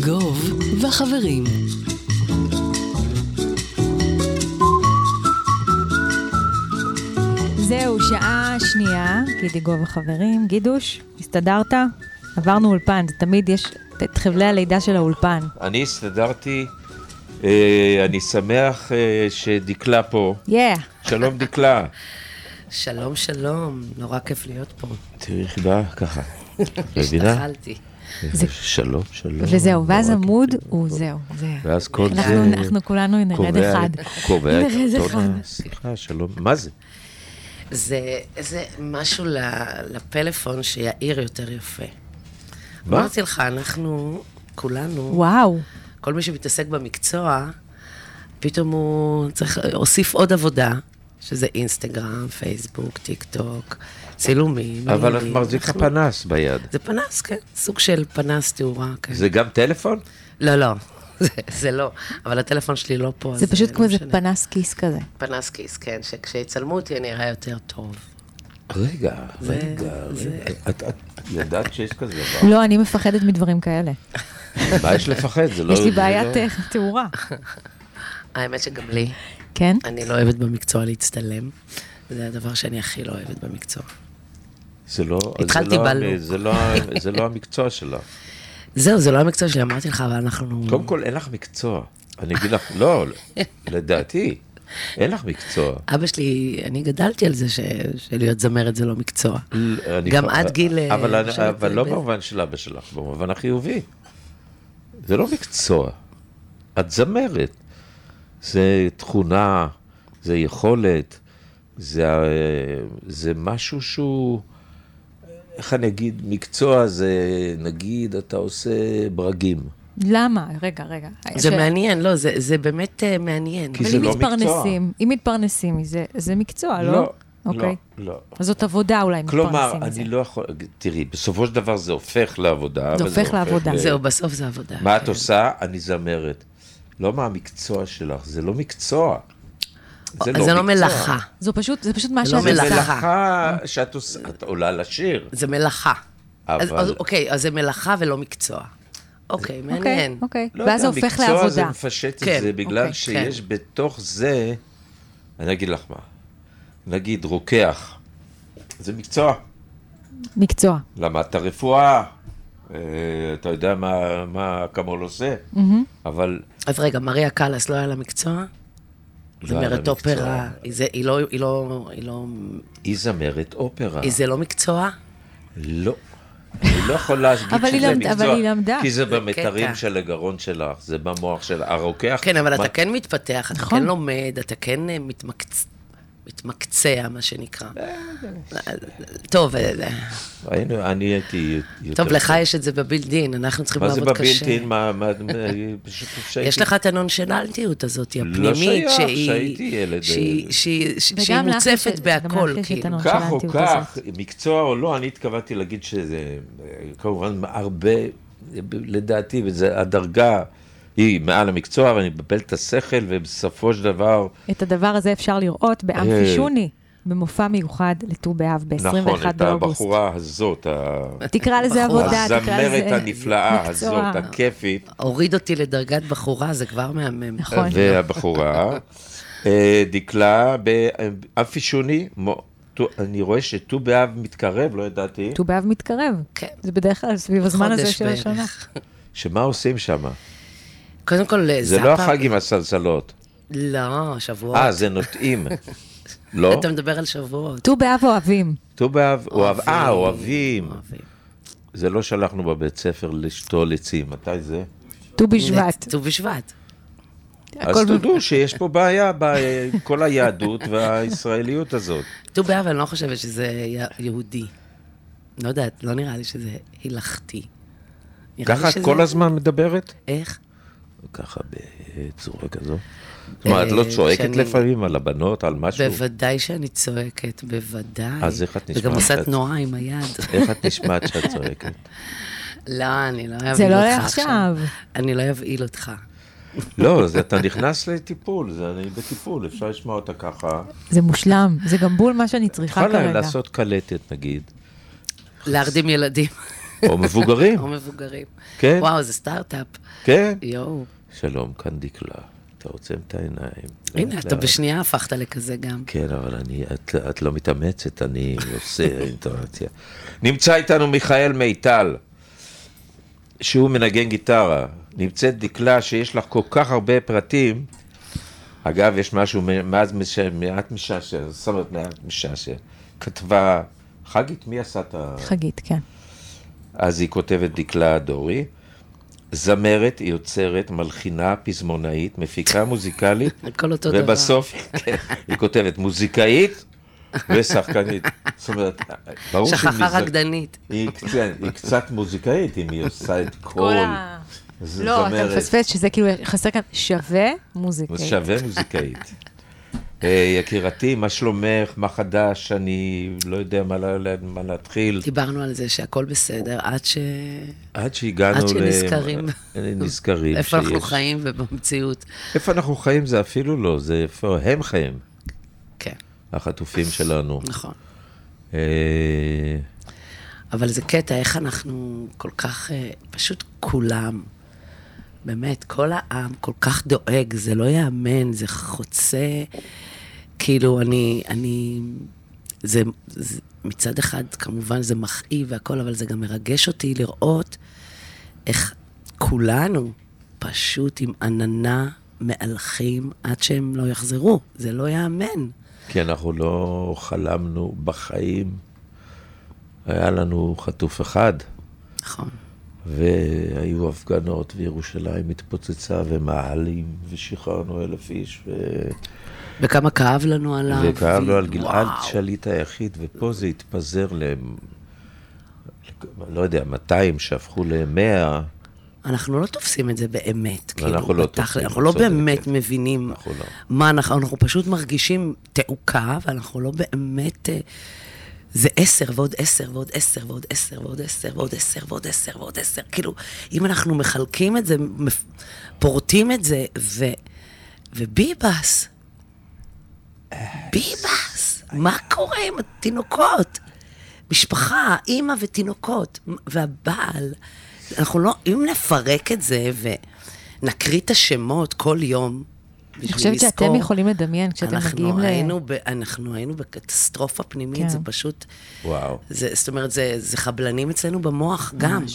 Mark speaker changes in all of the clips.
Speaker 1: גוב וחברים.
Speaker 2: זהו, שעה שנייה, גידי גוב וחברים. גידוש, הסתדרת? עברנו אולפן, זה תמיד יש את חבלי הלידה של האולפן.
Speaker 3: אני הסתדרתי, אני שמח שדקלה פה. שלום דקלה.
Speaker 4: שלום, שלום, נורא כיף להיות פה.
Speaker 3: תראי חיבה ככה, מבינה?
Speaker 4: השתחלתי.
Speaker 3: שלום, שלום.
Speaker 2: וזהו, ואז עמוד הוא זהו.
Speaker 3: ואז כל זה...
Speaker 2: אנחנו כולנו נרד אחד.
Speaker 3: קובע את אותונה, סליחה, שלום. מה זה?
Speaker 4: זה משהו לפלאפון שיעיר יותר יפה.
Speaker 3: מה?
Speaker 4: אמרתי לך, אנחנו כולנו,
Speaker 2: וואו.
Speaker 4: כל מי שמתעסק במקצוע, פתאום הוא צריך להוסיף עוד עבודה, שזה אינסטגרם, פייסבוק, טיק טוק, צילומים.
Speaker 3: אבל את מחזיקה פנס ביד.
Speaker 4: זה פנס, כן. סוג של פנס תאורה, כן.
Speaker 3: זה גם טלפון?
Speaker 4: לא, לא. זה לא. אבל הטלפון שלי לא פה.
Speaker 2: זה פשוט כמו איזה פנס כיס כזה.
Speaker 4: פנס כיס, כן. שכשיצלמו אותי אני אראה יותר טוב.
Speaker 3: רגע. את ידעת שיש כזה דבר?
Speaker 2: לא, אני מפחדת מדברים כאלה.
Speaker 3: מה יש לפחד?
Speaker 2: יש לי בעיית תאורה.
Speaker 4: האמת שגם לי.
Speaker 2: כן?
Speaker 4: אני לא אוהבת במקצוע להצטלם. זה הדבר שאני הכי לא אוהבת במקצוע. התחלתי בלוק.
Speaker 3: זה לא המקצוע שלה.
Speaker 4: זהו, זה לא המקצוע שלי, אמרתי לך, אבל אנחנו...
Speaker 3: קודם כל, אין לך מקצוע. אני אגיד לך, לא, לדעתי, אין לך מקצוע.
Speaker 4: אבא שלי, אני גדלתי על זה שלהיות זמרת זה לא מקצוע. גם עד גיל...
Speaker 3: אבל לא במובן של אבא שלך, במובן החיובי. זה לא מקצוע. את זמרת. זה תכונה, זה יכולת, זה משהו שהוא... איך אני אגיד, מקצוע זה, נגיד, אתה עושה ברגים.
Speaker 2: למה? רגע.
Speaker 4: זה מעניין, לא, זה באמת מעניין.
Speaker 3: כי זה לא מקצוע.
Speaker 2: אם מתפרנסים מזה, זה מקצוע, לא?
Speaker 3: לא,
Speaker 2: אוקיי.
Speaker 3: לא.
Speaker 2: אז זאת עבודה אולי מתפרנסים מזה.
Speaker 3: כלומר, אני לא יכול, תראי, בסופו של דבר זה הופך לעבודה.
Speaker 2: זה הופך לעבודה.
Speaker 4: זהו, בסוף זה עבודה.
Speaker 3: מה את עושה? אני זמרת. לא מה המקצוע שלך, זה לא מקצוע.
Speaker 4: זה לא מלאכה.
Speaker 2: זה פשוט מה
Speaker 4: שאת
Speaker 2: עושה.
Speaker 3: זה מלאכה שאת עושה, את עולה לשיר.
Speaker 4: זה מלאכה. אוקיי, אז זה מלאכה ולא מקצוע. אוקיי, מעניין.
Speaker 2: אוקיי, ואז זה הופך לעבודה.
Speaker 3: המקצוע זה מפשט את זה, בגלל שיש בתוך זה, אני אגיד לך מה, נגיד רוקח, זה מקצוע.
Speaker 2: מקצוע.
Speaker 3: למדת רפואה, אתה יודע מה כמול עושה, אבל...
Speaker 4: אז רגע, מריה קלאס לא היה לה מקצוע? זמרת אופרה, היא לא...
Speaker 3: היא זמרת אופרה.
Speaker 4: זה לא מקצוע?
Speaker 3: לא. אני לא יכול להגיד שזה מקצוע.
Speaker 2: אבל היא למדה.
Speaker 3: כי זה במתרים של הגרון שלך, זה במוח של הרוקח.
Speaker 4: כן, אבל אתה כן מתפתח, אתה כן לומד, אתה כן מתמקצע, מה שנקרא. טוב,
Speaker 3: אני הייתי יותר...
Speaker 4: טוב, לך יש את זה בבילדין, אנחנו צריכים לעבוד קשה.
Speaker 3: מה זה בבילדין?
Speaker 4: יש לך את הנונשלנטיות הזאת, הפנימית,
Speaker 3: לא שייך, שהייתי ילד.
Speaker 4: שהיא מוצפת בהכל, כאילו.
Speaker 3: כך או כך, מקצוע או לא, אני התכוונתי להגיד שזה, כמובן, הרבה, לדעתי, וזה הדרגה, היא מעל המקצוע, ואני מבלבל את השכל, ובסופו של דבר...
Speaker 2: את הדבר הזה אפשר לראות באמפי שוני, במופע מיוחד לט"ו באב, ב-21 באוגוסט.
Speaker 3: נכון, את הבחורה הזאת,
Speaker 2: תקרא לזה עבודה, תקרא לזה
Speaker 3: הזמרת הנפלאה הזאת, הכיפית.
Speaker 4: הוריד אותי לדרגת בחורה, זה כבר מהמם.
Speaker 2: נכון.
Speaker 3: והבחורה, דקלה באמפי שוני, אני רואה שט"ו באב מתקרב, לא ידעתי.
Speaker 2: ט"ו באב מתקרב.
Speaker 4: כן.
Speaker 2: זה בדרך כלל סביב הזמן הזה של השנה.
Speaker 3: שמה עושים שם?
Speaker 4: קודם כל,
Speaker 3: זה לא החג עם הסלסלות.
Speaker 4: לא, שבועות.
Speaker 3: זה נוטעים. לא?
Speaker 4: אתה מדבר על שבועות.
Speaker 2: ט"ו באב אוהבים.
Speaker 3: ט"ו באב, אוהבים. זה לא שלחנו בבית ספר לשתול עצים. מתי זה?
Speaker 2: ט"ו בשבט.
Speaker 4: ט"ו בשבט.
Speaker 3: אז תדעו שיש פה בעיה בכל היהדות והישראליות הזאת.
Speaker 4: ט"ו באב, אני לא חושבת שזה יהודי. לא יודעת, לא נראה לי שזה הלכתי.
Speaker 3: ככה את כל הזמן מדברת?
Speaker 4: איך?
Speaker 3: ככה בצורה כזו. זאת אומרת, את לא צועקת לפעמים על הבנות, על משהו?
Speaker 4: בוודאי שאני צועקת, בוודאי.
Speaker 3: אז איך את נשמעת?
Speaker 4: וגם עושה תנועה עם היד.
Speaker 3: איך את נשמעת שאת צועקת?
Speaker 4: לא, אני לא אבהיל אותך.
Speaker 2: זה לא עכשיו.
Speaker 4: אני לא אבהיל אותך.
Speaker 3: לא, אתה נכנס לטיפול, אני בטיפול, אפשר לשמוע אותה ככה.
Speaker 2: זה מושלם, זה גם בול מה שאני צריכה כרגע.
Speaker 3: יכולה לעשות קלטת, נגיד.
Speaker 4: להרדים ילדים.
Speaker 3: או מבוגרים.
Speaker 4: או מבוגרים.
Speaker 3: כן.
Speaker 4: וואו, זה סטארט-אפ.
Speaker 3: כן.
Speaker 4: יואו.
Speaker 3: שלום, כאן דקלה. אתה עוצם את העיניים.
Speaker 4: הנה, אתה בשנייה הפכת לכזה גם.
Speaker 3: כן, אבל את לא מתאמצת, אני עושה אינטונציה. נמצא איתנו מיכאל מיטל, שהוא מנגן גיטרה. נמצאת דקלה שיש לך כל כך הרבה פרטים. אגב, יש משהו מעט משעשע, זאת אומרת מעט משעשע. כתבה, חגית, מי עשה את ה...
Speaker 2: חגית, כן.
Speaker 3: אז היא כותבת דקלה דורי. זמרת, היא יוצרת, מלחינה, פזמונאית, מפיקה מוזיקלית.
Speaker 4: הכל אותו דבר.
Speaker 3: ובסוף היא כותבת מוזיקאית ושחקנית. זאת אומרת, ברור שהיא...
Speaker 4: שכחה רקדנית.
Speaker 3: היא קצת מוזיקאית, אם היא עושה את כל...
Speaker 2: לא, אתה מפספס שזה כאילו חסר כאן שווה מוזיקאית.
Speaker 3: שווה מוזיקאית. יקירתי, מה שלומך? מה חדש? אני לא יודע מה להתחיל.
Speaker 4: דיברנו על זה שהכל בסדר,
Speaker 3: עד שהגענו
Speaker 4: עד שנזכרים.
Speaker 3: נזכרים.
Speaker 4: איפה אנחנו חיים ובמציאות.
Speaker 3: איפה אנחנו חיים זה אפילו לא, זה איפה הם חיים.
Speaker 4: כן.
Speaker 3: החטופים שלנו.
Speaker 4: נכון. אבל זה קטע, איך אנחנו כל כך, פשוט כולם, באמת, כל העם כל כך דואג, זה לא יאמן, זה חוצה, כאילו, זה מצד אחד, כמובן זה מכאיב והכל, אבל זה גם מרגש אותי לראות איך כולנו פשוט עם עננה מהלכים עד שהם לא יחזרו, זה לא יאמן.
Speaker 3: כי אנחנו לא חלמנו בחיים, היה לנו חטוף אחד.
Speaker 4: נכון.
Speaker 3: והיו הפגנות, וירושלים התפוצצה, ומעלים, ושחררנו 1,000 איש,
Speaker 4: וכמה כאב לנו עליו.
Speaker 3: וכאב לו על גלעד שליט היחיד, ופה זה התפזר לא יודע, 200 שהפכו ל100.
Speaker 4: אנחנו לא תופסים את זה באמת.
Speaker 3: אנחנו לא תופסים.
Speaker 4: אנחנו לא באמת מבינים מה אנחנו פשוט מרגישים תעוקה, ואנחנו לא באמת... זה 10 ועוד 10 ועוד 10 ועוד 10 ועוד 10 ועוד 10 ועוד 10 ועוד 10. כאילו, אם אנחנו מחלקים את זה, פורטים את זה, וביבס, מה קורה עם התינוקות? משפחה, אמא ותינוקות, והבעל, אנחנו לא, אם נפרק את זה ונקריא את השמות כל יום,
Speaker 2: אני חושבת שאתם יכולים לדמיין כשאתם מגיעים
Speaker 4: אנחנו היינו בקטסטרופה פנימית, זה פשוט...
Speaker 3: וואו.
Speaker 4: זאת אומרת, זה חבלנים אצלנו במוח גם.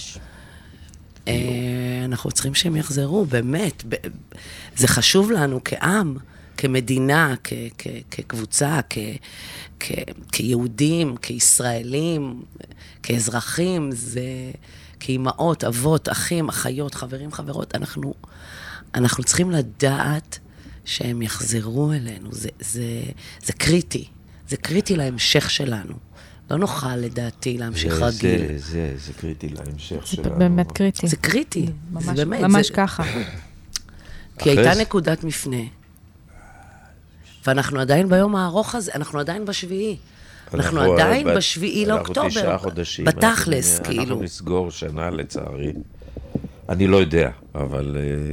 Speaker 4: אנחנו צריכים שהם יחזרו, באמת. זה חשוב לנו כעם, כמדינה, כקבוצה, כיהודים, כישראלים, כאזרחים, כאימהות, אבות, אחים, אחיות, חברים, חברות. אנחנו צריכים לדעת שהם יחזרו אלינו, זה קריטי, זה קריטי להמשך שלנו. לא נוכל לדעתי להמשיך רגיל.
Speaker 3: זה קריטי להמשך שלנו.
Speaker 2: זה באמת קריטי.
Speaker 4: זה קריטי,
Speaker 2: ממש ככה.
Speaker 4: כי הייתה נקודת מפנה, ואנחנו עדיין ביום הארוך הזה, אנחנו עדיין בשביעי. אנחנו עדיין בשביעי לאוקטובר.
Speaker 3: אנחנו 9 חודשים.
Speaker 4: בתכלס, כאילו.
Speaker 3: אנחנו נסגור שנה לצערי. אני לא יודע, אבל...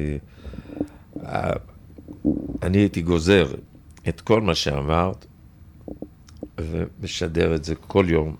Speaker 3: אני הייתי גוזר את כל מה שאמרת, ומשדר את זה כל יום,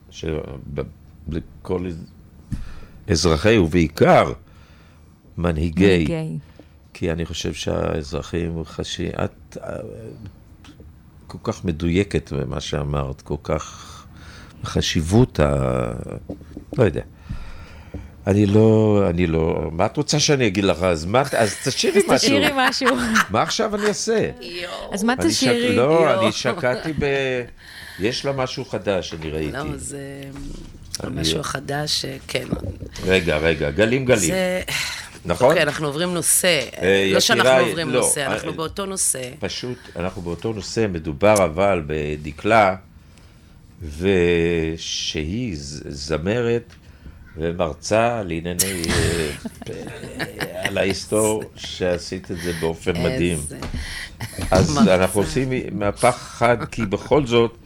Speaker 3: לכל אזרחי, ובעיקר מנהיגי, כי אני חושב שהאזרחים חשים, את כל כך מדויקת במה שאמרת, כל כך חשיבות, לא יודע. אני לא, מה את רוצה שאני אגיד לך? אז תשאירי משהו.
Speaker 2: תשאירי משהו.
Speaker 3: מה עכשיו אני אעשה?
Speaker 2: אז מה תשאירי?
Speaker 3: לא, אני שקעתי יש לה משהו חדש, אני ראיתי.
Speaker 4: לא, זה משהו חדש, כן.
Speaker 3: רגע, גלים. נכון?
Speaker 4: אוקיי, אנחנו עוברים נושא. לא שאנחנו עוברים נושא, אנחנו באותו נושא.
Speaker 3: פשוט, אנחנו באותו נושא, מדובר אבל בדקלה, ושהיא זמרת, ומרצה לענייני על ההיסטור שעשית את זה באופן מדהים. אז אנחנו עושים מהפך חד, כי בכל זאת,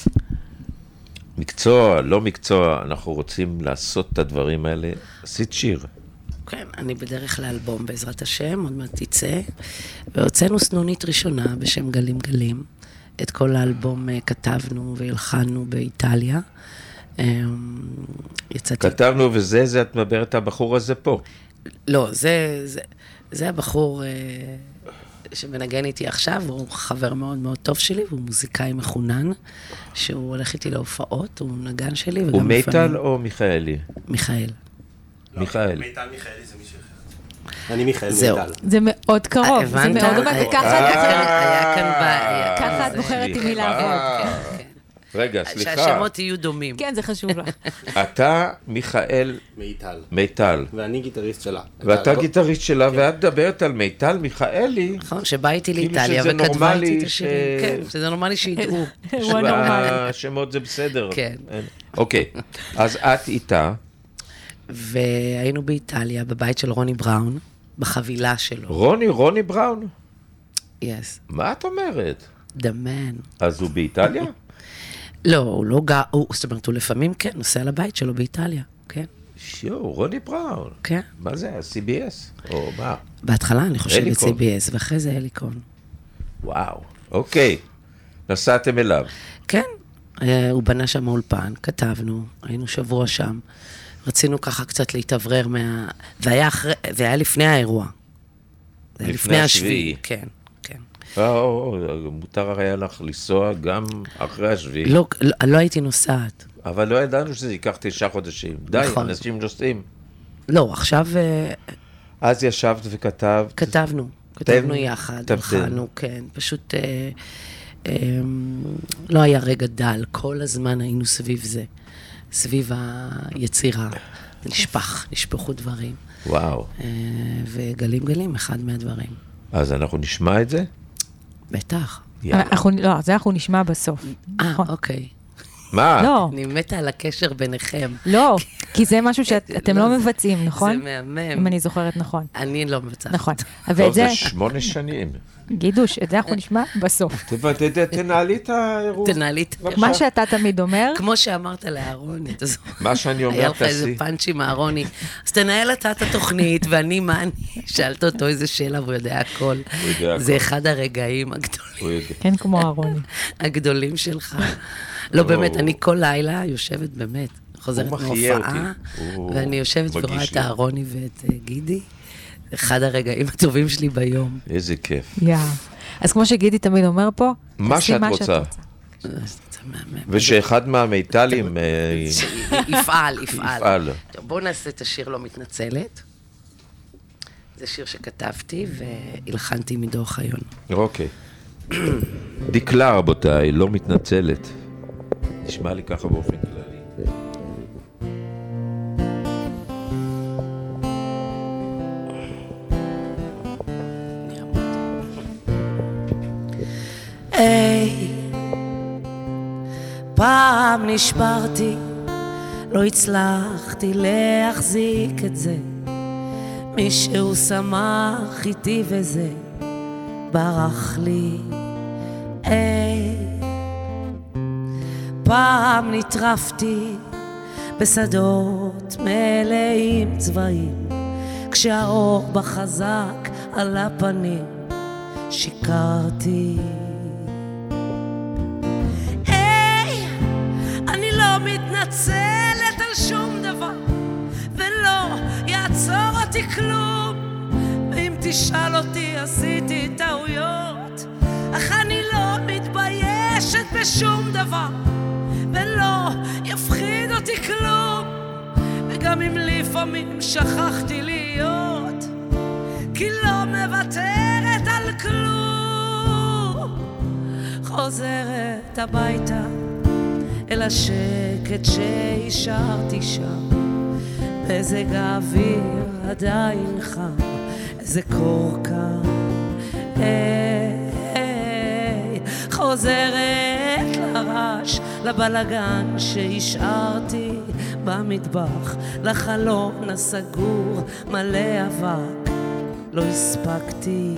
Speaker 3: מקצוע, לא מקצוע, אנחנו רוצים לעשות את הדברים האלה. עשית שיר.
Speaker 4: כן, אני בדרך לאלבום בעזרת השם, עוד מעט תצא, והוצאנו סנונית ראשונה בשם גלים גלים. את כל האלבום כתבנו והלחנו באיטליה. יצאתי...
Speaker 3: כתבנו וזה, את מדברת הבחור הזה פה.
Speaker 4: לא, זה הבחור שמנגן איתי עכשיו, הוא חבר מאוד מאוד טוב שלי, והוא מוזיקאי מחונן, שהוא הולך איתי להופעות, הוא נגן שלי, וגם
Speaker 3: הוא
Speaker 4: לפעמים...
Speaker 3: מיטל או מיכאלי?
Speaker 4: מיכאל.
Speaker 3: מיכאל.
Speaker 5: מיטל מיכאלי זה מישהו אחר. אני מיכאל
Speaker 4: זהו.
Speaker 5: מיטל.
Speaker 2: זה מאוד קרוב, זה
Speaker 4: הבנת?
Speaker 2: מאוד דומה,
Speaker 4: היה כאן בעיה.
Speaker 2: ככה את בוחרת עם מי לעבוד.
Speaker 3: רגע, סליחה.
Speaker 4: שהשמות יהיו דומים.
Speaker 2: כן, זה חשוב לך.
Speaker 3: אתה מיכאל
Speaker 5: מיטל.
Speaker 3: מיטל.
Speaker 5: ואני גיטריסט שלה.
Speaker 3: ואתה גיטריסט שלה, ואת מדברת על מיטל מיכאלי.
Speaker 4: נכון, שבא איתי
Speaker 3: כאילו
Speaker 4: לאיטליה
Speaker 3: שזה
Speaker 4: וכתבה
Speaker 3: נורמלי
Speaker 4: איתי את השירים. כן, שזה נורמלי שידעו.
Speaker 2: הוא הנורמלי.
Speaker 3: השמות זה בסדר.
Speaker 4: כן.
Speaker 3: אוקיי, אז את איתה.
Speaker 4: והיינו באיטליה, בבית של רוני בראון, בחבילה שלו.
Speaker 3: רוני בראון?
Speaker 4: Yes,
Speaker 3: מה את אומרת?
Speaker 4: the man.
Speaker 3: אז הוא באיטליה?
Speaker 4: לא, הוא לא גר, זאת אומרת, הוא לפעמים כן, נוסע לבית שלו באיטליה, כן,
Speaker 3: רוני בראון.
Speaker 4: כן.
Speaker 3: מה זה, CBS? או מה?
Speaker 4: בהתחלה אני חושבת
Speaker 3: אליקון.
Speaker 4: CBS, ואחרי זה אליקון.
Speaker 3: וואו, אוקיי. נסעתם אליו.
Speaker 4: כן, הוא בנה שם אולפן, כתבנו, היינו שבוע שם, רצינו ככה קצת להתאוורר זה היה לפני האירוע. זה היה
Speaker 3: לפני השביעי.
Speaker 4: כן, כן.
Speaker 3: מותר היה לך לנסוע גם אחרי השביעי.
Speaker 4: לא הייתי נוסעת.
Speaker 3: אבל לא ידענו שזה ייקח 9 חודשים. די,
Speaker 4: נכון.
Speaker 3: אנשים נוסעים.
Speaker 4: לא, עכשיו
Speaker 3: אז ישבת וכתבת.
Speaker 4: כתבנו יחד,
Speaker 3: כתבתם.
Speaker 4: בחנו, כן, פשוט לא היה רגע דל, כל הזמן היינו סביב זה, סביב היצירה, נשפכו דברים.
Speaker 3: וואו.
Speaker 4: וגלים, אחד מהדברים.
Speaker 3: אז אנחנו נשמע את זה?
Speaker 4: בטח.
Speaker 3: יאללה.
Speaker 2: לא, זה אנחנו נשמע בסוף. נכון.
Speaker 4: אוקיי.
Speaker 3: מה?
Speaker 2: לא,
Speaker 4: אני מתה על הקשר ביניכם.
Speaker 2: לא, כי זה משהו שאתם לא מבצעים, נכון?
Speaker 4: זה מהמם.
Speaker 2: אם אני זוכרת נכון.
Speaker 4: אני לא מבצעת.
Speaker 2: נכון.
Speaker 3: טוב,
Speaker 2: ואת זה,
Speaker 3: זה 8 שנים.
Speaker 2: גידוש, את זה אנחנו נשמע בסוף.
Speaker 3: תנהלי את האירוע.
Speaker 4: תנהלי את...
Speaker 2: מה שאתה תמיד אומר,
Speaker 4: כמו שאמרת לאהרוני, אתה זוכר?
Speaker 3: מה שאני אומר,
Speaker 4: היה לך איזה
Speaker 3: תעשי.
Speaker 4: פאנץ' עם אהרוני. אז תנהל אתה את התוכנית, ואני, מה אני? שאלת אותו איזה שאלה, והוא יודע הכל.
Speaker 3: יודע
Speaker 4: זה
Speaker 3: הכל.
Speaker 4: אחד הרגעים
Speaker 3: הוא יודע.
Speaker 2: כן כמו אהרוני.
Speaker 4: הגדולים שלך. לא, באמת, אני כל לילה יושבת, באמת, חוזרת
Speaker 3: הוא מחיה
Speaker 4: מהופעה,
Speaker 3: אותי.
Speaker 4: ואני יושבת
Speaker 3: מגיש
Speaker 4: ורואה את
Speaker 3: לי.
Speaker 4: אהרוני ואת גידי. אחד הרגעים הטובים שלי ביום.
Speaker 3: איזה כיף.
Speaker 2: אז כמו שגידי תמיד אומר פה,
Speaker 3: מה
Speaker 2: תעשי
Speaker 3: שאת רוצה.
Speaker 4: זה מהמם.
Speaker 3: ושאחד מהמיטלים
Speaker 4: יפעל.
Speaker 3: יפעל.
Speaker 4: טוב, בואו נעשה את השיר לא מתנצלת. זה שיר שכתבתי והלחנתי מדור חיון.
Speaker 3: אוקיי. דקלה, רבותיי, לא מתנצלת. נשמע לי ככה באופן כללי.
Speaker 4: היי, פעם נשברתי, לא הצלחתי להחזיק את זה. מישהו שמח איתי וזה ברח לי. היי, פעם נטרפתי בשדות מלאים צבעים, כשהאור בחזק על הפנים שיקרתי. היי, אני לא מתנצלת על שום דבר, ולא יעצור אותי כלום. ואם תשאל אותי עשיתי טעויות, אך אני לא מתביישת בשום דבר, ולא יפחיד אותי כלום. וגם אם לפעמים שכחתי להיות, כי לא מוותרת על כלום. חוזרת הביתה אל השקט שהשארתי שם, מזג האוויר עדיין חם, איזה קור קר. חוזרת לרעש, לבלגן שהשארתי במטבח, לחלון הסגור מלא אבק, לא הספקתי.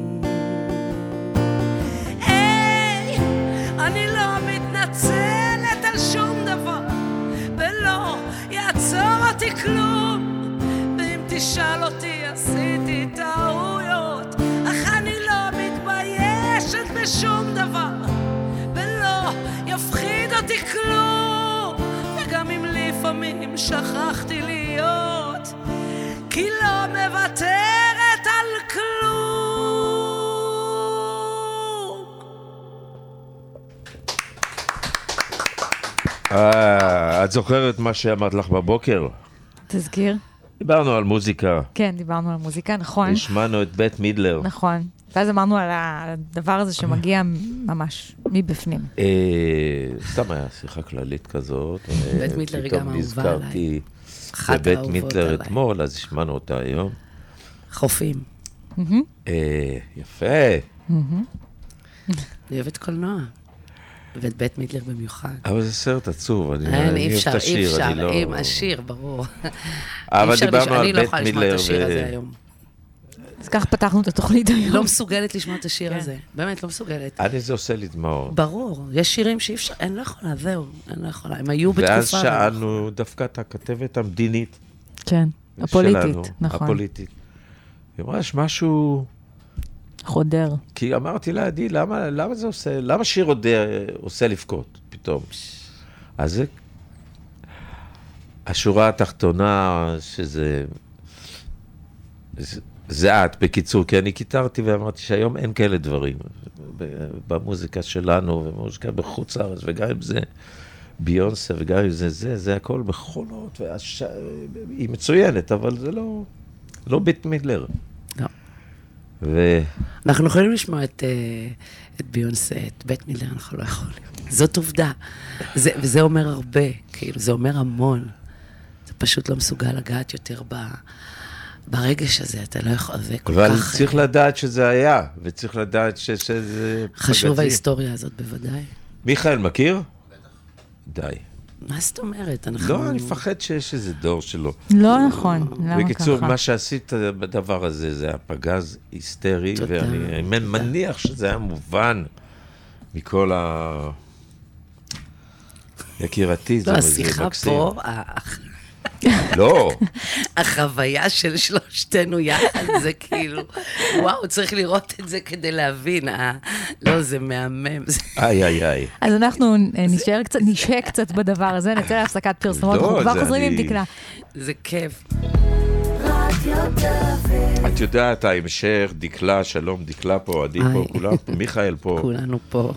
Speaker 4: היי, אני לא מתנצלת על שום דבר, ולא יעצור אותי כלום. ואם תשאל אותי עשיתי טעויות, אך אני לא מתביישת בשום דבר, ולא יפחיד אותי כלום. וגם ימים שכחתי להיות, כי לא מוותרת על כלום.
Speaker 3: את זוכרת מה שאמרת לך בבוקר?
Speaker 2: תזכיר.
Speaker 3: דיברנו על מוזיקה.
Speaker 2: כן, דיברנו על מוזיקה, נכון.
Speaker 3: השמענו את בית מידלר.
Speaker 2: נכון. ואז אמרנו על הדבר הזה שמגיע ממש מבפנים.
Speaker 3: סתם היה שיחה כללית כזאת.
Speaker 4: בית מידלר היא גם אהובה עליי.
Speaker 3: פתאום נזכרתי
Speaker 4: אחת
Speaker 3: בבית
Speaker 4: האהובות
Speaker 3: מידלר
Speaker 4: עליי.
Speaker 3: אתמול, אז השמענו אותה היום.
Speaker 4: חופים.
Speaker 3: יפה.
Speaker 4: אני אוהבת קולנוע. ואת בית מידלר במיוחד.
Speaker 3: אבל זה סרט עצוב, אני
Speaker 4: אין, אי
Speaker 3: אוהב
Speaker 4: אפשר,
Speaker 3: את השיר,
Speaker 4: אי אפשר,
Speaker 3: אני לא...
Speaker 4: עם השיר, ברור.
Speaker 3: אבל
Speaker 4: אי אפשר
Speaker 3: דיברנו על
Speaker 4: אני לא
Speaker 3: בית
Speaker 4: יכולה לשמוע
Speaker 3: מידלר
Speaker 4: את השיר הזה היום.
Speaker 2: אז כך פתחנו את התוכנית היום.
Speaker 4: לא מסוגלת לשמוע את השיר
Speaker 2: כן.
Speaker 4: הזה. באמת, לא מסוגלת.
Speaker 3: אני זה עושה לי דמעות.
Speaker 4: ברור, יש שירים שאי אפשר, אני לא יכולה, זהו, אני לא יכולה. הם היו בתקופה...
Speaker 3: ואז שאלנו דווקא את הכתבת המדינית.
Speaker 2: כן,
Speaker 3: שלנו,
Speaker 2: הפוליטית, נכון.
Speaker 3: הפוליטית. היא אמרה, יש משהו...
Speaker 2: חודר.
Speaker 3: כי אמרתי לה, עדי, למה זה עושה, למה שיר עושה לבכות פתאום? אז זה... השורה התחתונה שזה... זה את, בקיצור, כי אני קיטרתי ואמרתי שהיום אין כאלה דברים. במוזיקה שלנו, ובמוזיקה בחוץ הארץ, וגם אם זה ביונסה, וגם אם זה הכל מכונות, היא מצוינת, אבל זה לא בית מידלר.
Speaker 4: לא. אנחנו יכולים לשמוע את ביונסה, את בית מידלר, אנחנו לא יכולים. זאת עובדה. וזה אומר הרבה, כאילו, זה אומר המון. אתה פשוט לא מסוגל לגעת יותר ברגש הזה, אתה לא יכול, זה כל
Speaker 3: אבל
Speaker 4: כך...
Speaker 3: צריך לדעת שזה היה, וצריך לדעת שזה...
Speaker 4: חשוב ההיסטוריה הזאת בוודאי.
Speaker 3: מיכאל, מכיר? די.
Speaker 4: מה זאת אומרת? אנחנו...
Speaker 3: לא, אני מפחד שיש איזה דור שלו.
Speaker 2: לא נכון, למה
Speaker 3: בקיצור,
Speaker 2: ככה?
Speaker 3: מה שעשית בדבר הזה, זה הפגז היסטרי,
Speaker 4: תודה.
Speaker 3: ואני מניח שזה היה מובן מכל ה... יקירתי, זה
Speaker 4: לא,
Speaker 3: מקסים.
Speaker 4: השיחה פה,
Speaker 3: לא,
Speaker 4: החוויה של שלושתנו יחד, זה כאילו, וואו, צריך לראות את זה כדי להבין. לא, זה מהמם.
Speaker 3: איי.
Speaker 2: אז אנחנו נשאר קצת בדבר הזה, נצא להפסקת פרסומות,
Speaker 3: לא,
Speaker 2: אנחנו כבר
Speaker 3: זה
Speaker 2: חוזרים
Speaker 3: אני-
Speaker 2: עם דקלה.
Speaker 4: זה כיף.
Speaker 3: את יודעת, ההמשך, דקלה, שלום, דקלה פה, עדי פה,
Speaker 4: היי.
Speaker 3: כולם פה, מיכאל פה,
Speaker 4: כולנו פה.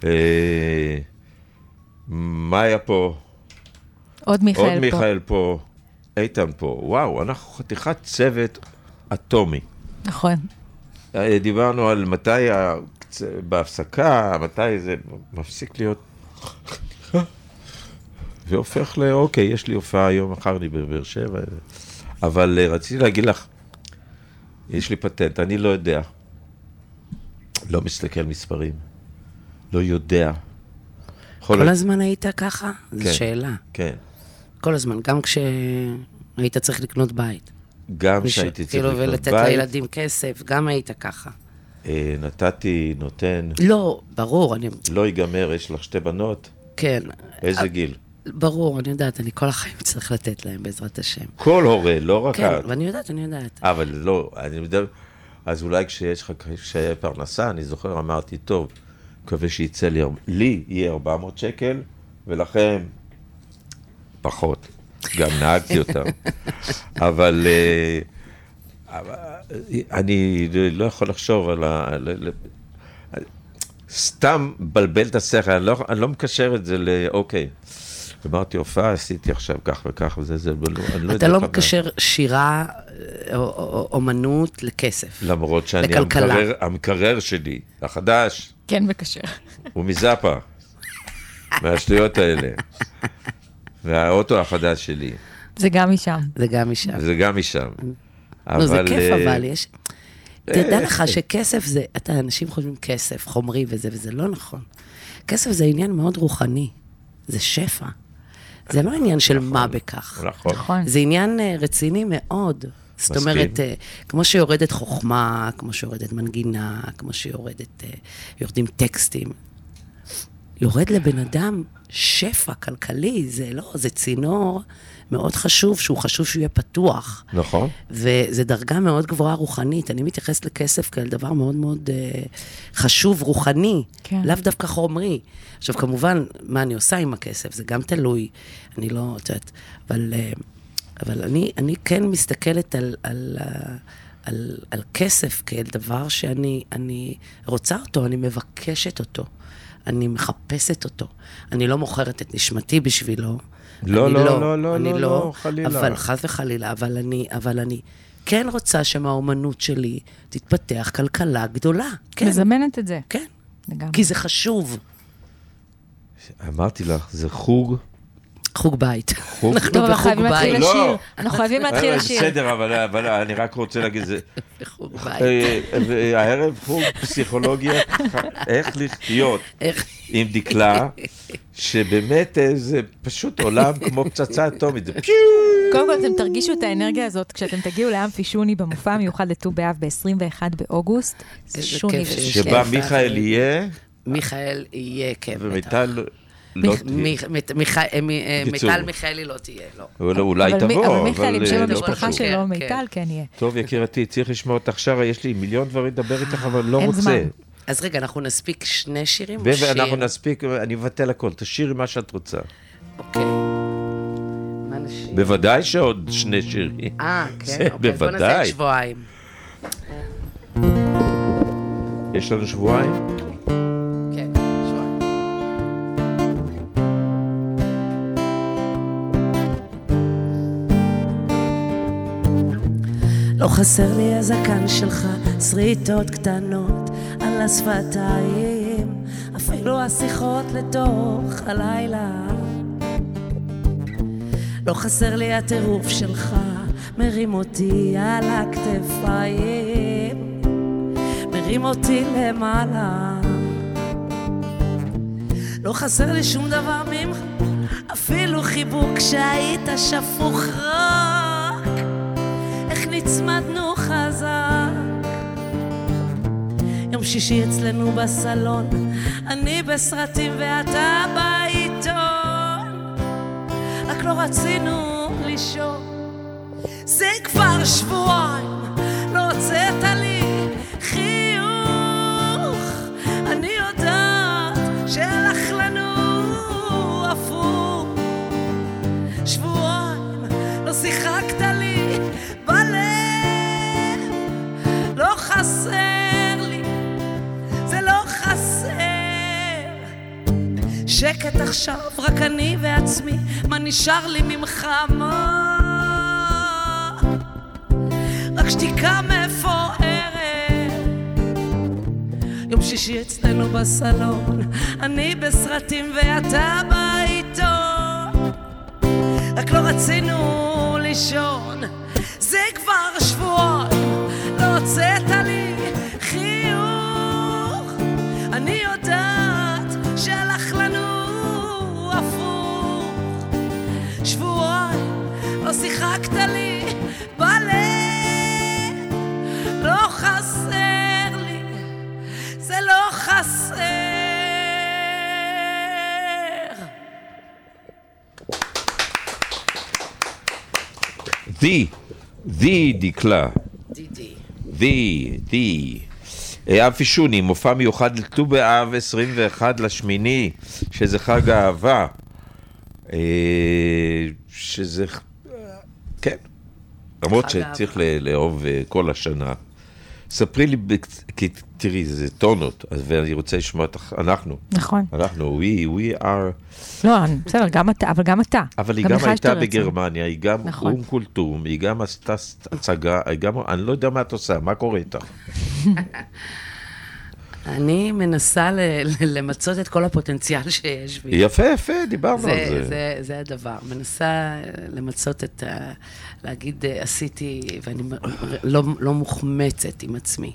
Speaker 3: מאיה פה,
Speaker 2: עוד
Speaker 3: עוד
Speaker 2: מיכאל פה.
Speaker 3: מיכאל פה, איתן פה, וואו, אנחנו חתיכת צוות אטומי.
Speaker 2: נכון.
Speaker 3: דיברנו על מתי בהפסקה, מתי זה מפסיק להיות, והופך אוקיי, יש לי הופעה היום, מחר אני בבאר שבע, אבל רציתי להגיד לך, יש לי פטנט, אני לא יודע, לא מסתכל מספרים, לא יודע.
Speaker 4: כל הזמן היית ככה?
Speaker 3: כן.
Speaker 4: זו שאלה.
Speaker 3: כן,
Speaker 4: כל הזמן, גם כשהיית צריך לקנות בית.
Speaker 3: גם כשהייתי צריך
Speaker 4: כאילו,
Speaker 3: לקנות
Speaker 4: ולתת
Speaker 3: בית,
Speaker 4: לילדים כסף, גם היית ככה.
Speaker 3: נתתי, נותן,
Speaker 4: לא, ברור, אני...
Speaker 3: לא ייגמר, יש לך שתי בנות,
Speaker 4: כן.
Speaker 3: איזה גיל?
Speaker 4: ברור, אני יודעת, אני כל החיים צריך לתת להם, בעזרת השם.
Speaker 3: כל הורה, לא רק
Speaker 4: כן,
Speaker 3: את.
Speaker 4: ואני יודעת, אני יודעת.
Speaker 3: אבל לא, אני מדבר, אז אולי כשיש לך קשיי פרנסה, אני זוכר, אמרתי, טוב, מקווה שיצא לי יהיה 400 שקל, ולכם פחות. גם נהגתי אותם. אבל אני לא יכול לחשוב על סתם בלבל את השכל, אני לא מקשר את זה לאוקיי. אמרתי, הופעה, עשיתי עכשיו כך וכך, וזה, אני לא יודע.
Speaker 4: אתה לא מקשר שירה או אומנות לכסף.
Speaker 3: למרות שאני
Speaker 4: לכלכלה.
Speaker 3: המקרר שלי, החדש,
Speaker 2: כן, מקשר.
Speaker 3: הוא מזאפה, מהשטויות האלה. והאוטו החדש שלי,
Speaker 2: זה גם משם.
Speaker 4: זה גם משם.
Speaker 3: זה גם משם.
Speaker 4: לא, זה כיף, אבל יש... תדע לך שכסף זה, אנשים חושבים כסף, חומרי וזה לא נכון. כסף זה עניין מאוד רוחני. זה שפע. זה לא עניין של מה בכך.
Speaker 3: נכון.
Speaker 2: נכון.
Speaker 4: זה עניין רציני מאוד. זאת
Speaker 3: מסכים.
Speaker 4: אומרת, כמו שיורדת חוכמה, כמו שיורדת מנגינה, כמו יורדים טקסטים. יורד לבן אדם שפע כלכלי, זה לא, זה צינור מאוד חשוב, שהוא חשוב שהוא יהיה פתוח.
Speaker 3: נכון.
Speaker 4: וזו דרגה מאוד גבוהה רוחנית. אני מתייחסת לכסף כאל דבר מאוד מאוד חשוב, רוחני,
Speaker 2: כן.
Speaker 4: לאו דווקא חומרי. עכשיו, כמובן, מה אני עושה עם הכסף? זה גם תלוי, אני לא יודעת, אבל אני כן מסתכלת על כסף כאל דבר שאני רוצה אותו, אני מבקשת אותו, אני מחפשת אותו. אני לא מוכרת את נשמתי בשבילו.
Speaker 3: לא, חלילה.
Speaker 4: אבל חס וחלילה, אבל אני כן רוצה שמהאומנות שלי תתפתח כלכלה גדולה. כן.
Speaker 2: מזמנת את זה.
Speaker 4: כן.
Speaker 2: לגמרי.
Speaker 4: כי זה חשוב.
Speaker 3: אמרתי לך, זה חוג.
Speaker 4: חוג בית. אנחנו
Speaker 2: טוב, אנחנו
Speaker 4: בחוג
Speaker 2: חייבים להתחיל
Speaker 4: בית.
Speaker 2: לשיר. אנחנו חייבים להתחיל לשיר.
Speaker 3: בסדר, אבל אני רק רוצה להגיד, זה...
Speaker 4: בחוג בית.
Speaker 3: הערב חוג פסיכולוגיה, איך לחיות עם דקלה, שבאמת זה פשוט עולם כמו פצצה אטומית, זה פיו!
Speaker 2: קודם כל, אתם תרגישו את האנרגיה הזאת כשאתם תגיעו לאמפי שוני במופע המיוחד לט"ו באב ב-21 באוגוסט. שוני
Speaker 4: כיף שיש.
Speaker 3: שבה מיכאל יהיה,
Speaker 4: מיכאל יהיה כיף.
Speaker 3: ומיטל לא תהיה.
Speaker 4: מיטל מיכאלי לא תהיה, לא.
Speaker 3: אולי תבוא,
Speaker 2: אבל מיכאל עם שם
Speaker 3: לא
Speaker 2: המשפחה
Speaker 3: חשוב.
Speaker 2: שלו, מיטל כן יהיה.
Speaker 3: טוב, יקירתי, צריך לשמוע אותך עכשיו, יש לי מיליון דברים לדבר איתך, אבל לא
Speaker 2: אין
Speaker 3: רוצה.
Speaker 2: זמן.
Speaker 4: אז רגע, אנחנו נספיק 2 שירים או שיר?
Speaker 3: ואנחנו נספיק, אני אבטל הכל, תשאירי מה שאת רוצה.
Speaker 4: אוקיי. מה נשאיר?
Speaker 3: בוודאי שעוד 2 שירים.
Speaker 4: כן, אוקיי, אז בוא נעשה את שבועיים.
Speaker 3: יש לנו שבועיים?
Speaker 4: כן, שבועיים. לא חסר לי הזקן שלך, שריטות קטנות על השפתיים, אפילו השיחות לתוך הלילה. לא חסר לי הטירוף שלך, מרים אותי על הכתפיים, מרים אותי למעלה. לא חסר לי שום דבר ממך, אפילו חיבוק שהיית שפוך רק, איך נצמדנו חזק. יום שישי אצלנו בסלון, אני בסרטים ואתה בעיתון, רק לא רצינו לישון. זה כבר שבועיים, לא הוצאת לי חיוך, אני יודעת שהלך לנו הפוך. שבועיים, לא שיחקת לי בלב, לא חסר לי, זה לא חסר. שקט עכשיו, רק אני ועצמי, מה נשאר לי ממך, מה? רק שתיקה מפוארת. יום שישי אצלנו בסלון, אני בסרטים ואתה בעיתון, רק לא רצינו לישון. זה כבר שבועיים, לא הוצאת לי חיוך, אני יודעת שהלך לנו הפוך. שבועיים, לא שיחקת לי בלב, לא חסר לי, זה לא חסר.
Speaker 3: The דקלה.
Speaker 4: דידי.
Speaker 3: אמפי שוני, מופע מיוחד לט"ו באב 21/8, שזה חג האהבה. שזה, כן, למרות שצריך לאהוב כל השנה. ספרי לי, כי תראי, זה טונות, ואני רוצה לשמוע אותך,
Speaker 2: נכון.
Speaker 3: אנחנו, we are...
Speaker 2: לא, בסדר, גם אתה, אבל גם אתה.
Speaker 3: אבל היא גם
Speaker 2: לך יש את
Speaker 3: הייתה
Speaker 2: הרצון.
Speaker 3: בגרמניה, היא גם
Speaker 2: נכון.
Speaker 3: אום כולתום, היא גם עשתה הצגה, אני לא יודע מה את עושה, מה קורה איתך?
Speaker 4: אני מנסה למצות את כל הפוטנציאל שיש בי.
Speaker 3: יפה, דיברנו על זה.
Speaker 4: זה הדבר. מנסה למצות את להגיד, עשיתי, ואני לא מוחמצת עם עצמי.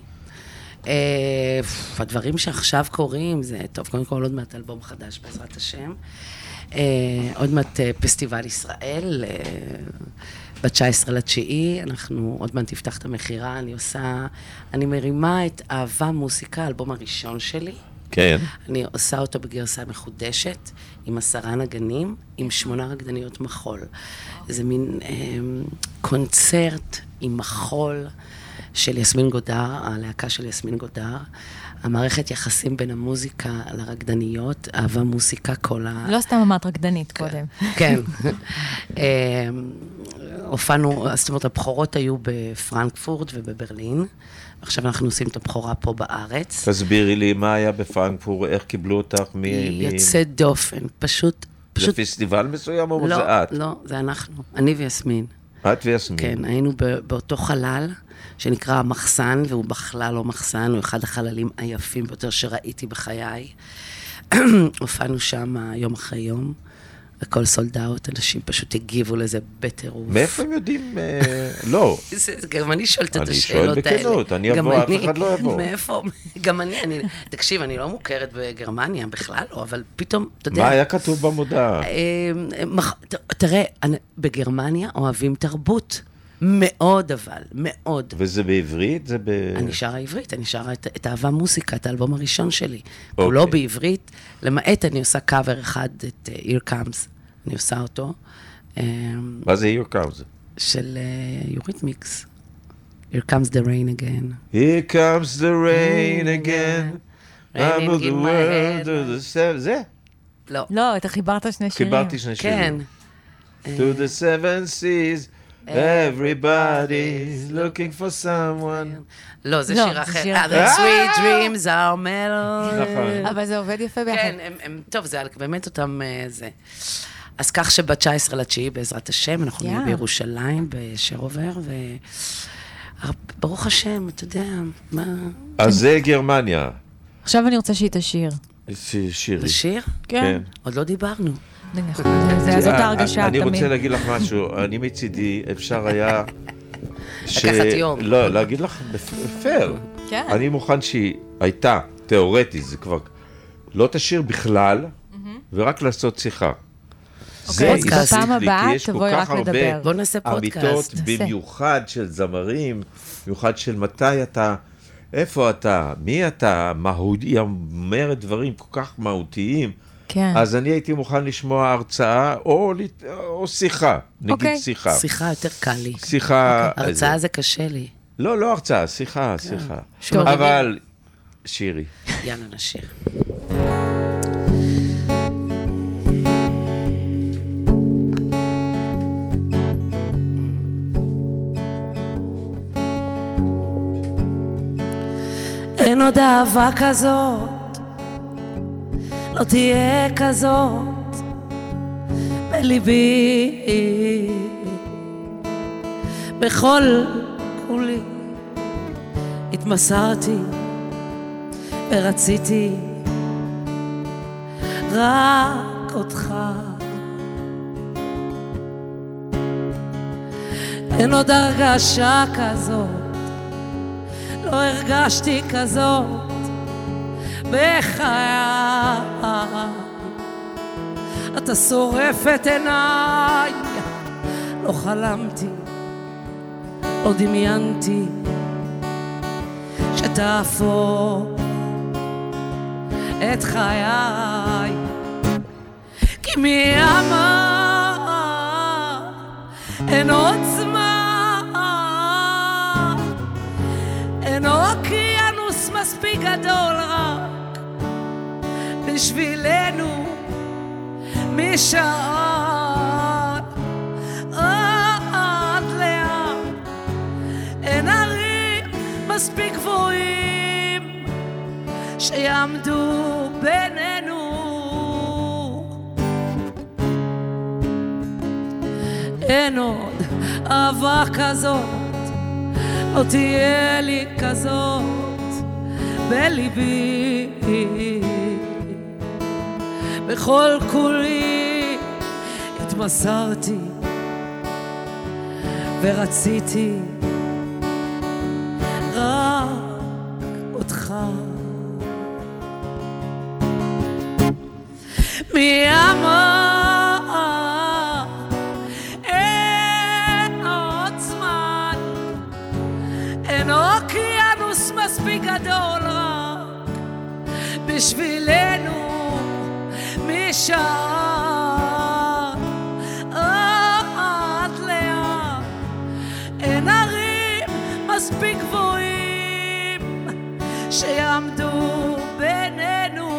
Speaker 4: הדברים שעכשיו קורים, זה טוב, קודם כל עוד מעט אלבום חדש בעזרת השם. עוד מעט פסטיבל ישראל, ב-19/9, אנחנו עוד מעט תפתח את המחירה, אני מרימה את אהבה מוסיקה, האלבום הראשון שלי,
Speaker 3: כן.
Speaker 4: אני עושה אותו בגרסה מחודשת, עם 10 נגנים, עם 8 רקדניות מחול. זה מין קונצרט עם מחול של יסמין גודר, הלהקה של יסמין גודר. המערכת יחסים בין המוזיקה לרקדניות, אהבה מוזיקה כל
Speaker 2: לא סתם אמרת רקדנית קודם.
Speaker 4: כן. הופענו, זאת אומרת, הבכורות היו בפרנקפורט ובברלין, עכשיו אנחנו עושים את הבכורה פה בארץ.
Speaker 3: תסבירי לי מה היה בפרנקפורט, איך קיבלו אותך, מי...
Speaker 4: היא יוצאת דופן, פשוט...
Speaker 3: זה פסטיבל מסוים או זה את?
Speaker 4: לא, זה אנחנו, אני ויסמין.
Speaker 3: את ויסמין.
Speaker 4: כן, היינו באותו חלל שנקרא המחסן, והוא בכלל לא מחסן, הוא אחד החללים היפים ביותר שראיתי בחיי. הופענו שם יום אחרי יום, וכל סולדאות, אנשים פשוט הגיבו לזה בטירוף.
Speaker 3: מאיפה הם יודעים? לא.
Speaker 4: גם אני שואלת את השאלות האלה.
Speaker 3: אני שואל בכנות, אני אבוא, אף אחד לא יבוא.
Speaker 4: מאיפה? גם אני, תקשיב, אני לא מוכרת בגרמניה, בכלל לא, אבל פתאום, אתה יודע...
Speaker 3: מה היה כתוב במודעה?
Speaker 4: תראה, בגרמניה אוהבים תרבות. מאוד אבל, מאוד.
Speaker 3: וזה בעברית? זה
Speaker 4: אני שרה עברית, אני שרה את אהבה מוסיקה, את האלבום הראשון שלי. הוא לא בעברית, למעט אני עושה קאבר אחד, את Here Comes, אני עושה אותו.
Speaker 3: מה זה Here Comes?
Speaker 4: של יוריתמיקס. Here Comes the Rain Again.
Speaker 3: Here Comes the Rain Again.
Speaker 4: Raining in my head.
Speaker 3: זה?
Speaker 4: לא.
Speaker 2: לא, אתה חיברת שני שירים.
Speaker 3: חיברתי שני שירים.
Speaker 4: כן.
Speaker 3: To the seven seas. Everybody's looking for someone.
Speaker 4: לא, זה
Speaker 2: לא,
Speaker 4: שיר
Speaker 2: זה
Speaker 4: אחר.
Speaker 2: שיר
Speaker 4: The sweet dreams are mellow.
Speaker 3: נכון.
Speaker 2: אבל זה עובד יפה ביחד.
Speaker 4: כן, טוב, זה באמת אותם זה. אז כך שב-19 לתשיעי, בעזרת השם, אנחנו נהיה בירושלים, בשרובר, וברוך השם, אתה יודע, מה...
Speaker 3: אז זה גרמניה.
Speaker 2: עכשיו אני רוצה שהיא תשיר.
Speaker 3: שירי.
Speaker 4: לשיר?
Speaker 2: כן.
Speaker 4: עוד לא דיברנו.
Speaker 2: זאת ההרגשה
Speaker 3: אני
Speaker 2: תמיד.
Speaker 3: רוצה להגיד לך משהו, אני מצידי, אפשר היה...
Speaker 4: לקחת יום.
Speaker 3: לא, להגיד לך פייר.
Speaker 2: כן.
Speaker 3: אני מוכן שהיא הייתה, תיאורטית, זה כבר... לא תשאיר בכלל, ורק לעשות שיחה. זה
Speaker 4: פודקאסט.
Speaker 2: בפעם הבאה
Speaker 3: כי יש כל
Speaker 2: תבואי
Speaker 3: כך
Speaker 2: רק
Speaker 3: הרבה
Speaker 2: לדבר.
Speaker 4: בוא נעשה פודקאסט.
Speaker 3: אמיתות,
Speaker 2: נעשה.
Speaker 3: במיוחד של זמרים, במיוחד של מתי אתה, איפה אתה, מי אתה, היא אומרת דברים כל כך מהותיים.
Speaker 2: כן.
Speaker 3: אז אני הייתי מוכן לשמוע הרצאה או שיחה, נגיד
Speaker 2: אוקיי.
Speaker 3: שיחה.
Speaker 4: שיחה יותר קל לי.
Speaker 3: שיחה...
Speaker 4: הרצאה זה קשה לי.
Speaker 3: לא הרצאה, שיחה.
Speaker 2: טוב.
Speaker 3: אבל, שירי.
Speaker 4: יאללה, נשיר. אין עוד אהבה כזאת, לא תהיה כזאת בליבי, בכל כולי התמסרתי ורציתי רק אותך. אין עוד הרגשה כזאת, לא הרגשתי כזאת בחיי. אתה שורף את עיניי, לא חלמתי, לא דמיינתי שתהפוך את חיי. כי מי אמר אין עוד זמן, אין אוקיינוס מספיק גדול רק בשבילנו משען עד לאן. אין הרים מספיק גבוהים שיעמדו בינינו. אין עוד אהבה כזאת, לא תהיה לי כזאת בליבי. בכל כולי התמסרתי ורציתי רק אותך. מי אמר אין עוד זמן, אין אוקיינוס מספיק גדול רק בשבילנו משעה עד לאן אין הרים מספיק גבוהים שיעמדו בינינו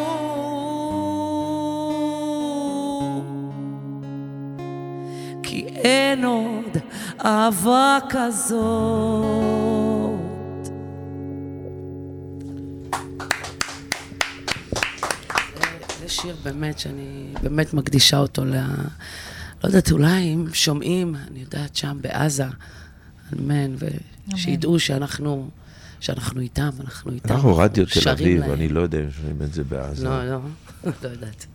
Speaker 4: כי אין עוד אהבה כזאת. זה שיר באמת שאני באמת מקדישה אותו לא יודעת, אולי אם שומעים, אני יודעת שם בעזה, אמן, ושידעו שאנחנו איתם,
Speaker 3: אנחנו רדיו תל אביב, אני לא יודע אם שומעים את זה בעזה.
Speaker 4: לא יודעת.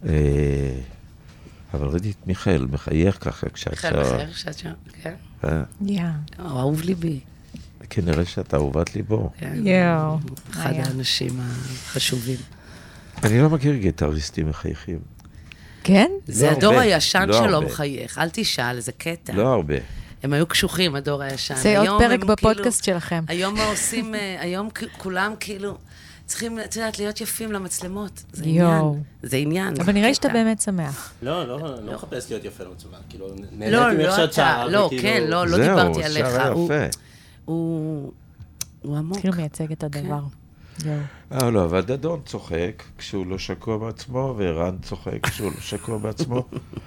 Speaker 3: אבל ראיתי את מיכאל מחייך ככה כשאת
Speaker 4: מיכאל מחייך כשאת שם, כן? אהוב ליבי.
Speaker 3: כנראה שאת אהובת ליבו.
Speaker 2: יואו.
Speaker 4: אחד האנשים החשובים.
Speaker 3: אני לא מכיר גיטריסטים מחייכים.
Speaker 2: כן?
Speaker 4: זה הדור הישן שלו מחייך, אל תשאל, זה קטע.
Speaker 3: לא הרבה.
Speaker 4: הם היו קשוחים, הדור הישן.
Speaker 2: זה עוד פרק בפודקאסט שלכם.
Speaker 4: היום עושים, היום כולם כאילו צריכים, את יודעת, להיות יפים למצלמות. זה עניין. זה עניין.
Speaker 2: אבל נראה שאתה באמת שמח.
Speaker 5: לא מחפש להיות יפה למצלמה. כאילו,
Speaker 4: לא, כן, לא דיברתי עליך.
Speaker 3: זהו, שרה יפה.
Speaker 4: הוא עמוק.
Speaker 2: כאילו מייצג את הדבר.
Speaker 3: לא, אבל דדון צוחק כשהוא לא שקוע בעצמו, וערן צוחק כשהוא לא שקוע בעצמו.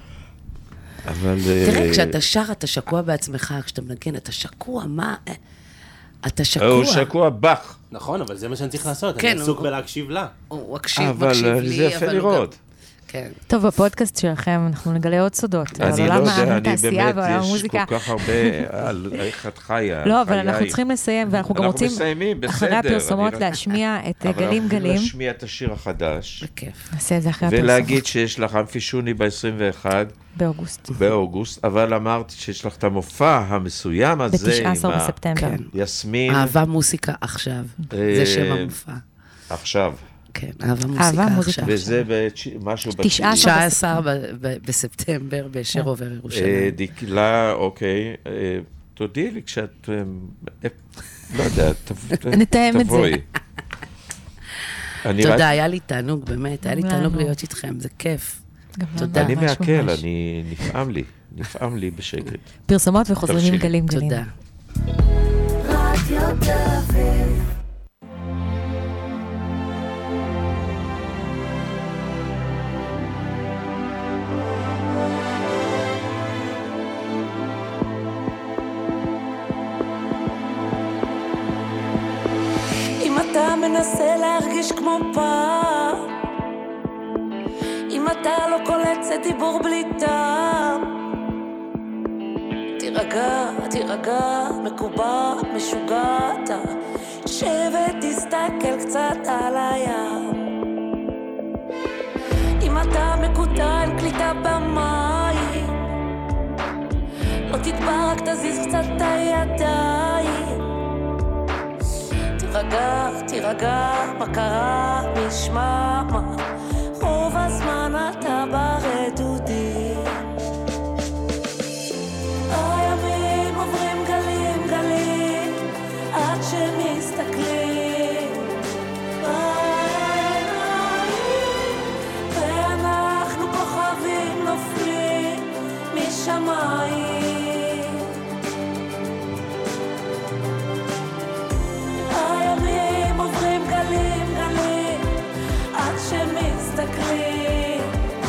Speaker 3: אבל...
Speaker 4: תראה, כשאתה שר, אתה שקוע בעצמך, כשאתה מנגן, אתה שקוע, מה? אתה שקוע.
Speaker 3: הוא שקוע בך.
Speaker 5: נכון, אבל זה מה שאני צריך לעשות, אני עסוק בלהקשיב לה.
Speaker 4: הוא מקשיב לי,
Speaker 3: אבל זה יפה לראות.
Speaker 4: כן.
Speaker 2: טוב, בפודקאסט שלכם אנחנו נגלה עוד סודות.
Speaker 3: אני לא יודע, אני
Speaker 2: באמת,
Speaker 3: יש כל כך הרבה על איך את חיה.
Speaker 2: לא, אבל אנחנו צריכים לסיים, ואנחנו גם רוצים,
Speaker 3: מסיימים, בסדר.
Speaker 2: אחרי הפרסומות, להשמיע את גלים גלים.
Speaker 3: אבל אנחנו להשמיע את השיר החדש.
Speaker 4: בכיף.
Speaker 2: נעשה את זה אחרי הפרסומות.
Speaker 3: ולהגיד שיש לך אמפישוני ב-21. באוגוסט. אבל אמרת שיש לך את המופע המסוים הזה.
Speaker 2: ב-19 בספטמבר.
Speaker 3: יסמין.
Speaker 4: אהבה מוסיקה עכשיו. זה שם המופע.
Speaker 3: עכשיו.
Speaker 4: כן, אהבה מוסיקה עכשיו.
Speaker 3: וזה משהו...
Speaker 4: 19 בספטמבר, בשיר עובר ירושלים.
Speaker 3: דקלה, אוקיי. תודיעי לי כשאת... לא יודע,
Speaker 2: נתאם את זה.
Speaker 4: תודה, היה לי תענוג, באמת. היה לי תענוג להיות איתכם, זה כיף. תודה.
Speaker 3: אני מעכל, אני נפעם לי בשקט.
Speaker 2: פרסומות וחוזרים עם גלים גלים.
Speaker 4: תודה.
Speaker 6: רדיו תל אביב.
Speaker 7: אתה מנסה להרגיש כמו פעם, אם אתה לא קולט זה דיבור בלי טעם, תירגע, מקובע, משוגעת, שב ותסתכל קצת על הים. אם אתה מקוטע אין קליטה במים, לא תתבע, רק תזיז קצת את הידיים. תירגע, מה קרה, משמע מה, רוב הזמן אתה ברדודים. הימים עוברים גלים גלים, עד שמסתכלים בעיניים, ואנחנו כוכבים נופלים משמיים. שמסתכלים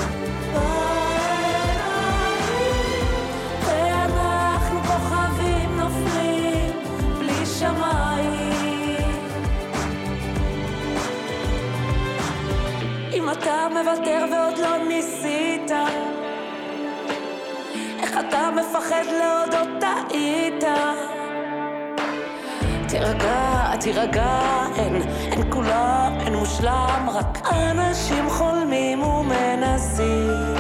Speaker 7: בעיניים, ואנחנו כוכבים נופלים בלי שמיים. אם אתה מוותר ועוד לא ניסית, איך אתה מפחד להודות טעית? תירגע, אין כולם, אין מושלם, רק אנשים חולמים ומנסים.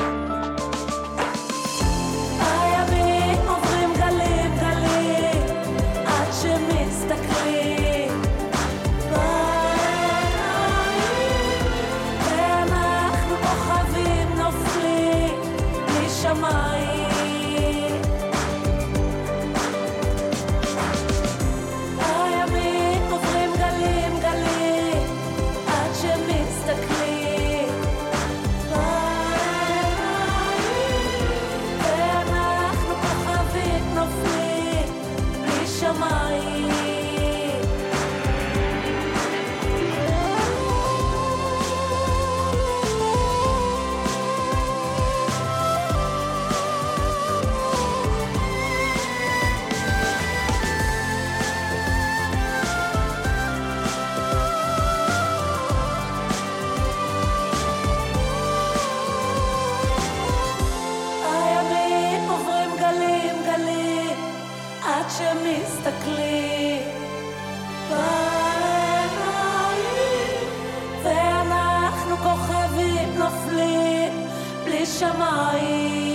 Speaker 7: הימים עוברים גלים גלים, עד שמסתכלים בעיניים, ואנחנו כוכבים נופלים בלי שמיים. הימים עוברים גלים גלים, עד שמסתכלים שמיים.